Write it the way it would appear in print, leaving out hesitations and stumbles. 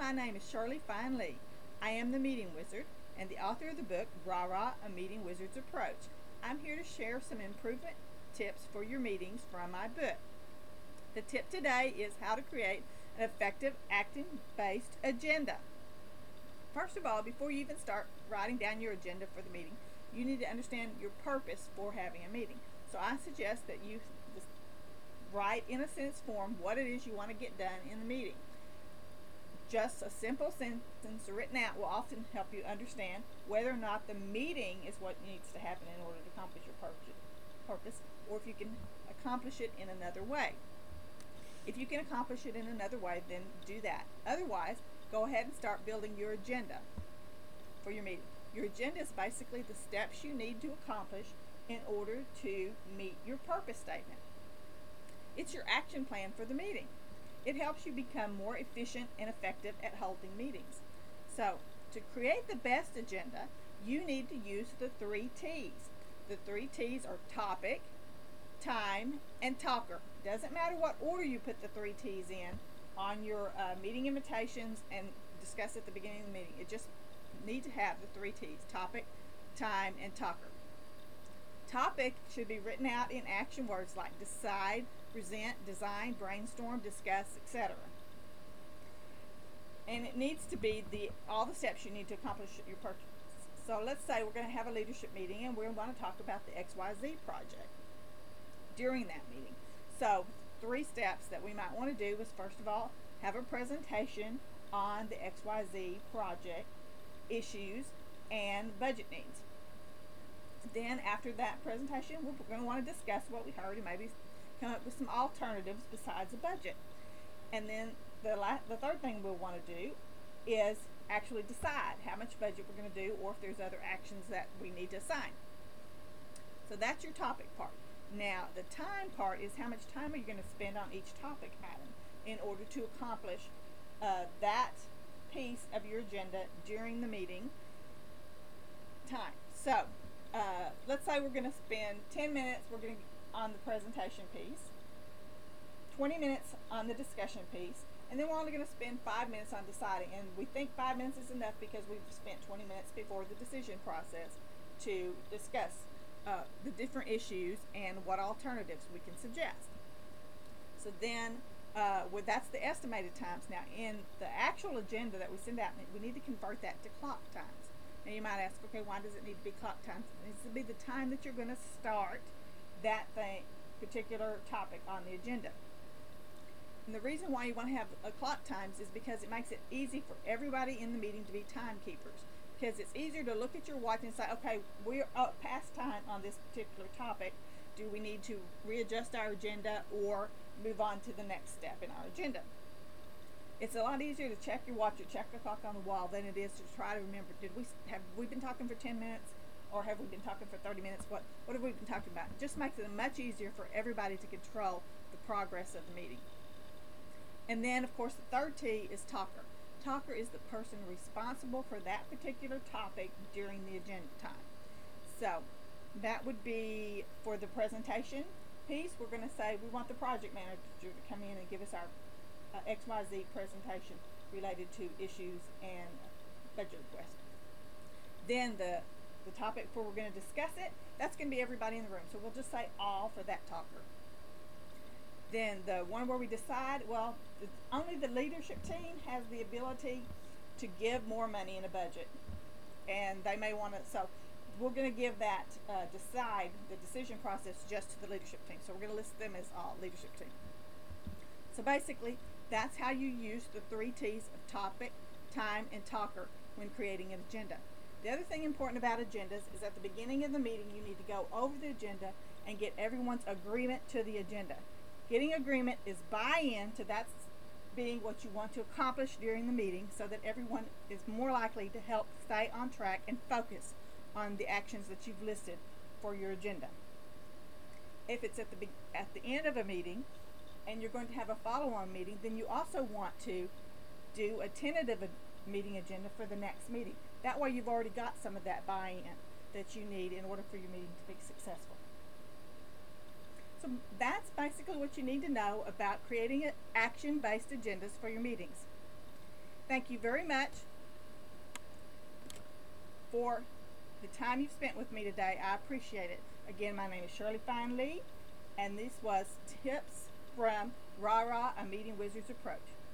my name is Shirley Fine Lee. I am the Meeting Wizard and the author of the book, Rah-Rah, A Meeting Wizard's Approach. I'm here to share some improvement tips for your meetings from my book. The tip today is how to create an effective action-based agenda. First of all, before you even start writing down your agenda for the meeting, you need to understand your purpose for having a meeting. So I suggest that you just write in a sentence form what it is you want to get done in the meeting. Just a simple sentence written out will often help you understand whether or not the meeting is what needs to happen in order to accomplish your purpose, or if you can accomplish it in another way. If you can accomplish it in another way, then do that. Otherwise, go ahead and start building your agenda for your meeting. Your agenda is basically the steps you need to accomplish in order to meet your purpose statement. It's your action plan for the meeting. It helps you become more efficient and effective at holding meetings. So, to create the best agenda, you need to use the 3 T's. The 3 T's are topic, time, and talker. Doesn't matter what order you put the 3 T's in on your meeting invitations and discuss at the beginning of the meeting. It just need to have the 3 T's: topic, time, and talker. Topic should be written out in action words like decide, present, design, brainstorm, discuss, etc. And it needs to be all the steps you need to accomplish your purpose. So let's say we're going to have a leadership meeting and we're going to talk about the XYZ project during that meeting. So 3 steps that we might want to do is, first of all, have a presentation on the XYZ project issues and budget needs. Then after that presentation, we're going to want to discuss what we heard and maybe come up with some alternatives besides a budget. And then the third thing we'll want to do is actually decide how much budget we're going to do, or if there's other actions that we need to assign. So that's your topic part. Now the time part is how much time are you going to spend on each topic item in order to accomplish that piece of your agenda during the meeting time. So let's say we're going to spend 10 minutes on the presentation piece, 20 minutes on the discussion piece, and then we're only going to spend 5 minutes on deciding. And we think 5 minutes is enough because we've spent 20 minutes before the decision process to discuss the different issues and what alternatives we can suggest. So then that's the estimated times. Now in the actual agenda that we send out, we need to convert that to clock times. Now you might ask, okay, why does it need to be clock times? It needs to be the time that you're going to start that particular topic on the agenda. And the reason why you want to have a clock times is because it makes it easy for everybody in the meeting to be timekeepers. Because it's easier to look at your watch and say, okay, we're up past time on this particular topic. Do we need to readjust our agenda or move on to the next step in our agenda? It's a lot easier to check your watch or check the clock on the wall than it is to try to remember, have we been talking for 10 minutes or have we been talking for 30 minutes? What have we been talking about? It just makes it much easier for everybody to control the progress of the meeting. And then, of course, the third T is talker. Talker is the person responsible for that particular topic during the agenda time. So that would be for the presentation piece. We're going to say we want the project manager to come in and give us our XYZ presentation related to issues and budget requests. Then the topic where we're going to discuss it, that's going to be everybody in the room. So we'll just say all for that talker. Then the one where we decide, well, only the leadership team has the ability to give more money in a budget. And they may want to, so we're going to give that decide the decision process just to the leadership team. So we're going to list them as all leadership team. So basically, that's how you use the 3 T's of topic, time, and talker when creating an agenda. The other thing important about agendas is at the beginning of the meeting, you need to go over the agenda and get everyone's agreement to the agenda. Getting agreement is buy-in to that being what you want to accomplish during the meeting so that everyone is more likely to help stay on track and focus on the actions that you've listed for your agenda. If it's at the end of a meeting and you're going to have a follow-on meeting, then you also want to do a tentative meeting agenda for the next meeting. That way you've already got some of that buy-in that you need in order for your meeting to be successful. So that's basically what you need to know about creating action-based agendas for your meetings. Thank you very much for the time you've spent with me today. I appreciate it. Again, my name is Shirley Fine Lee, and this was Tips from Rah Rah, a Meeting Wizard's Approach.